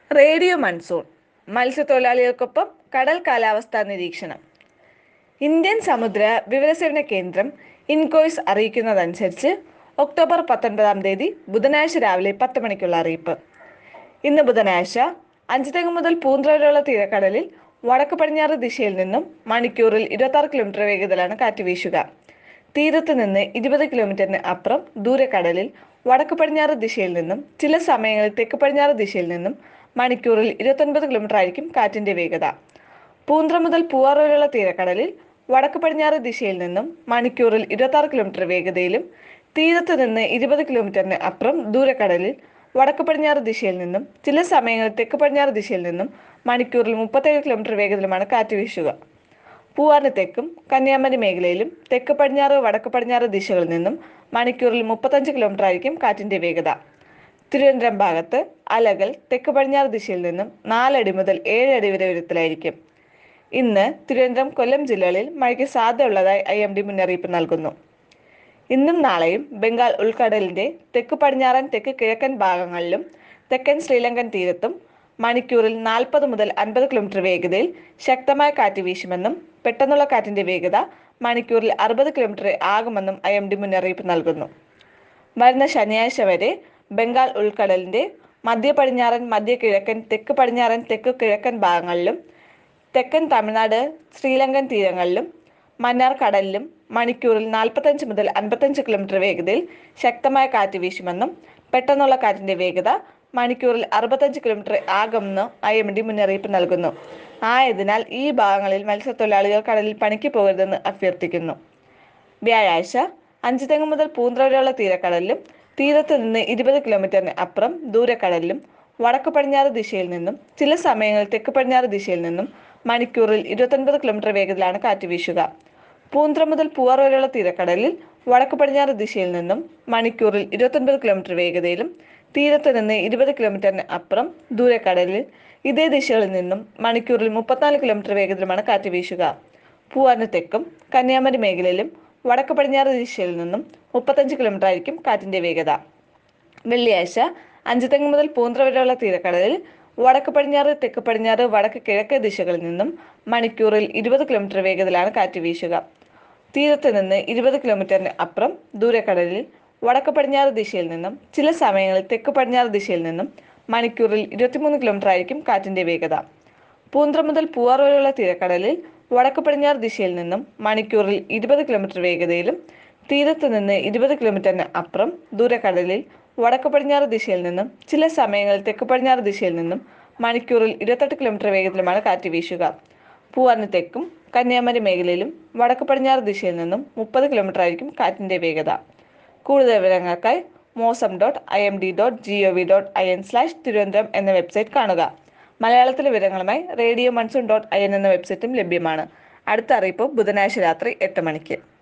Radio monsoon മത്സ്യത്തൊഴിലാളികൾക്കൊപ്പം കടൽ കാലാവസ്ഥാ നിരീക്ഷണം. ഇന്ത്യൻ സമുദ്ര വിവരസേവന കേന്ദ്രം ഇൻകോയ്സ് അറിയിക്കുന്നതനുസരിച്ച് ഒക്ടോബർ 19 ബുധനാഴ്ച രാവിലെ 10 മണിക്കുള്ള അറിയിപ്പ്. ഇന്ന് ബുധനാഴ്ച അഞ്ചുതെങ്ങ് മുതൽ പൂന്തുറ വരെയുള്ള തീരക്കടലിൽ വടക്ക് പടിഞ്ഞാറ് ദിശയിൽ നിന്നും മണിക്കൂറിൽ 26 കിലോമീറ്റർ വേഗതയിലാണ് കാറ്റ് വീശുക. തീരത്ത് നിന്ന് 20 കിലോമീറ്ററിന് അപ്പുറം ദൂരക്കടലിൽ വടക്ക് പടിഞ്ഞാറ് ദിശയിൽ നിന്നും ചില സമയങ്ങളിൽ തെക്ക് പടിഞ്ഞാറ് ദിശയിൽ നിന്നും മണിക്കൂറിൽ 29 കിലോമീറ്റർ ആയിരിക്കും കാറ്റിന്റെ വേഗത. പൂന്തുറ മുതൽ പൂവാർ വരെയുള്ള തീരക്കടലിൽ വടക്ക് പടിഞ്ഞാറ് ദിശയിൽ നിന്നും മണിക്കൂറിൽ 26 കിലോമീറ്റർ വേഗതയിലും തീരത്ത് നിന്ന് 20 കിലോമീറ്ററിന് അപ്പുറം ദൂരക്കടലിൽ വടക്ക് പടിഞ്ഞാറ് ദിശയിൽ നിന്നും ചില സമയങ്ങളിൽ തെക്ക് പടിഞ്ഞാറ് ദിശയിൽ നിന്നും മണിക്കൂറിൽ 37 കിലോമീറ്റർ വേഗത്തിലുമാണ് കാറ്റ് വീശുക. പൂവാറിന് തെക്കും കന്യാകുമാരി മേഖലയിലും തെക്ക് പടിഞ്ഞാറ് വടക്ക് പടിഞ്ഞാറ് ദിശകളിൽ നിന്നും മണിക്കൂറിൽ 35 കിലോമീറ്റർ ആയിരിക്കും കാറ്റിന്റെ വേഗത. തിരുവനന്തപുരം ഭാഗത്ത് അലകൾ തെക്ക് പടിഞ്ഞാറ് ദിശയിൽ നിന്നും 4 അടി മുതൽ 7 അടി വരെ ഉയരത്തിലായിരിക്കും. ഇന്ന് തിരുവനന്തപുരം കൊല്ലം ജില്ലകളിൽ മഴയ്ക്ക് സാധ്യതയുള്ളതായി IMD മുന്നറിയിപ്പ് നൽകുന്നു. ഇന്നും നാളെയും ബംഗാൾ ഉൾക്കടലിന്റെ തെക്ക് പടിഞ്ഞാറൻ തെക്ക് കിഴക്കൻ ഭാഗങ്ങളിലും തെക്കൻ ശ്രീലങ്കൻ തീരത്തും മണിക്കൂറിൽ 40 മുതൽ 50 കിലോമീറ്റർ വേഗതയിൽ ശക്തമായ കാറ്റ് വീശുമെന്നും പെട്ടെന്നുള്ള കാറ്റിന്റെ വേഗത മണിക്കൂറിൽ 60 കിലോമീറ്റർ ആകുമെന്നും IMD മുന്നറിയിപ്പ് നൽകുന്നു. വരുന്ന ശനിയാഴ്ച വരെ ബംഗാൾ ഉൾക്കടലിന്റെ മധ്യ പടിഞ്ഞാറൻ മധ്യ കിഴക്കൻ തെക്ക് പടിഞ്ഞാറൻ തെക്ക് കിഴക്കൻ ഭാഗങ്ങളിലും തെക്കൻ തമിഴ്നാട് ശ്രീലങ്കൻ തീരങ്ങളിലും മന്നാർ കടലിലും മണിക്കൂറിൽ 45 മുതൽ 55 കിലോമീറ്റർ വേഗതയിൽ ശക്തമായ കാറ്റ് വീശുമെന്നും പെട്ടെന്നുള്ള കാറ്റിന്റെ വേഗത മണിക്കൂറിൽ 65 കിലോമീറ്റർ ആകുമെന്ന് IMD മുന്നറിയിപ്പ് നൽകുന്നു. ആയതിനാൽ ഈ ഭാഗങ്ങളിൽ മത്സ്യത്തൊഴിലാളികൾ കടലിൽ പണിക്ക് പോകരുതെന്ന് അഭ്യർത്ഥിക്കുന്നു. വ്യാഴാഴ്ച അഞ്ചുതെങ്ങ് മുതൽ പൂന്തുറ വരെയുള്ള തീരക്കടലിലും തീരത്ത് നിന്ന് 20 കിലോമീറ്ററിന് അപ്പുറം ദൂരക്കടലിലും വടക്ക് പടിഞ്ഞാറ് ദിശയിൽ നിന്നും ചില സമയങ്ങളിൽ തെക്ക് പടിഞ്ഞാറ് ദിശയിൽ നിന്നും മണിക്കൂറിൽ 29 കിലോമീറ്റർ വേഗത്തിലാണ് കാറ്റ് വീശുക. പൂന്തുറ മുതൽ പൂവാർ വരെയുള്ള തീരക്കടലിൽ വടക്ക് പടിഞ്ഞാറ് ദിശയിൽ നിന്നും മണിക്കൂറിൽ 29 കിലോമീറ്റർ വേഗതയിലും തീരത്ത് നിന്ന് 20 കിലോമീറ്ററിന് അപ്പുറം ദൂരക്കടലിൽ ഇതേ ദിശകളിൽ നിന്നും മണിക്കൂറിൽ 34 കിലോമീറ്റർ വേഗത്തിലുമാണ് കാറ്റ് വീശുക. പൂവാറിന് തെക്കും കന്യാകുമാരി മേഖലയിലും വടക്ക് പടിഞ്ഞാറ് ദിശയിൽ നിന്നും 35 കിലോമീറ്റർ ആയിരിക്കും കാറ്റിന്റെ വേഗത. വെള്ളിയാഴ്ച അഞ്ചുതെങ്ങ് മുതൽ പൂന്തുറ വരെയുള്ള തീരക്കടലിൽ വടക്ക് പടിഞ്ഞാറ് തെക്ക് പടിഞ്ഞാറ് വടക്ക് കിഴക്ക് ദിശകളിൽ നിന്നും മണിക്കൂറിൽ 20 കിലോമീറ്റർ വേഗത്തിലാണ് കാറ്റ് വീശുക. തീരത്ത് നിന്ന് 20 കിലോമീറ്ററിന് അപ്പുറം ദൂരക്കടലിൽ വടക്ക് പടിഞ്ഞാറ് ദിശയിൽ നിന്നും ചില സമയങ്ങളിൽ തെക്ക് പടിഞ്ഞാറ് ദിശയിൽ നിന്നും മണിക്കൂറിൽ 23 കിലോമീറ്റർ ആയിരിക്കും കാറ്റിന്റെ വേഗത. പൂന്തുറ മുതൽ പൂവാർ വരെയുള്ള തീരക്കടലിൽ വടക്ക് പടിഞ്ഞാറ് ദിശയിൽ നിന്നും മണിക്കൂറിൽ 20 കിലോമീറ്റർ വേഗതയിലും തീരത്ത് നിന്ന് 20 കിലോമീറ്ററിന് അപ്പുറം ദൂരക്കടലിൽ വടക്ക് പടിഞ്ഞാറ് ദിശയിൽ നിന്നും ചില സമയങ്ങളിൽ തെക്ക് പടിഞ്ഞാറ് ദിശയിൽ നിന്നും മണിക്കൂറിൽ 28 കിലോമീറ്റർ വേഗത്തിലുമാണ് കാറ്റ് വീശുക. പൂവാറിന് തെക്കും കന്യാകുമാരി മേഖലയിലും വടക്ക് പടിഞ്ഞാറ് ദിശയിൽ നിന്നും 30 കിലോമീറ്റർ ആയിരിക്കും കാറ്റിന്റെ വേഗത. കൂടുതൽ വിവരങ്ങൾക്കായി mosam.imd.gov.in/തിരുവനന്തപുരം എന്ന വെബ്സൈറ്റ് കാണുക. മലയാളത്തിലെ വിവരങ്ങളുമായി radio monsoon.in എന്ന വെബ്സൈറ്റും ലഭ്യമാണ്. അടുത്ത അറിയിപ്പ് ബുധനാഴ്ച രാത്രി 8 മണിക്ക്.